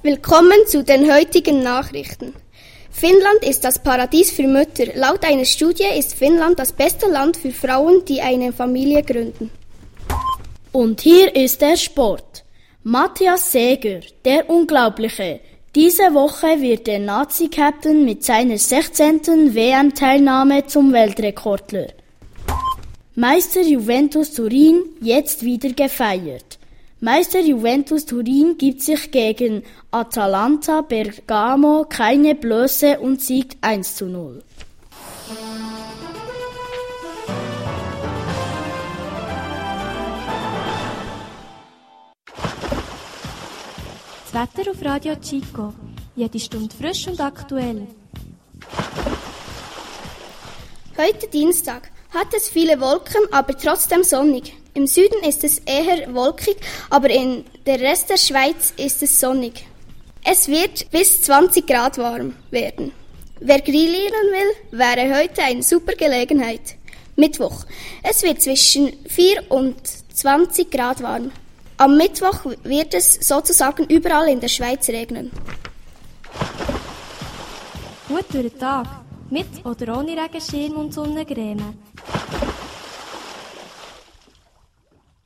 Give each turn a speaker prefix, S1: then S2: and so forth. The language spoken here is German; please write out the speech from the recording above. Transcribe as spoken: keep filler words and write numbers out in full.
S1: Willkommen zu den heutigen Nachrichten. Finnland ist das Paradies für Mütter. Laut einer Studie ist Finnland das beste Land für Frauen, die eine Familie gründen.
S2: Und hier ist der Sport. Matthias Seeger, der Unglaubliche. Diese Woche wird der Nazi-Captain mit seiner sechzehnten W M-Teilnahme zum Weltrekordler. Meister Juventus Turin jetzt wieder gefeiert. Meister Juventus Turin gibt sich gegen Atalanta Bergamo keine Blöße und siegt eins zu null.
S3: Das Wetter auf Radio Chico. Jede Stunde frisch und aktuell.
S1: Heute Dienstag hat es viele Wolken, aber trotzdem sonnig. Im Süden ist es eher wolkig, aber in der Rest der Schweiz ist es sonnig. Es wird bis zwanzig Grad warm werden. Wer grillieren will, wäre heute eine super Gelegenheit. Mittwoch. Es wird zwischen vier und zwanzig Grad warm. Am Mittwoch wird es sozusagen überall in der Schweiz regnen.
S3: Gut durch den Tag. Mit oder ohne Regenschirm und Sonnencreme.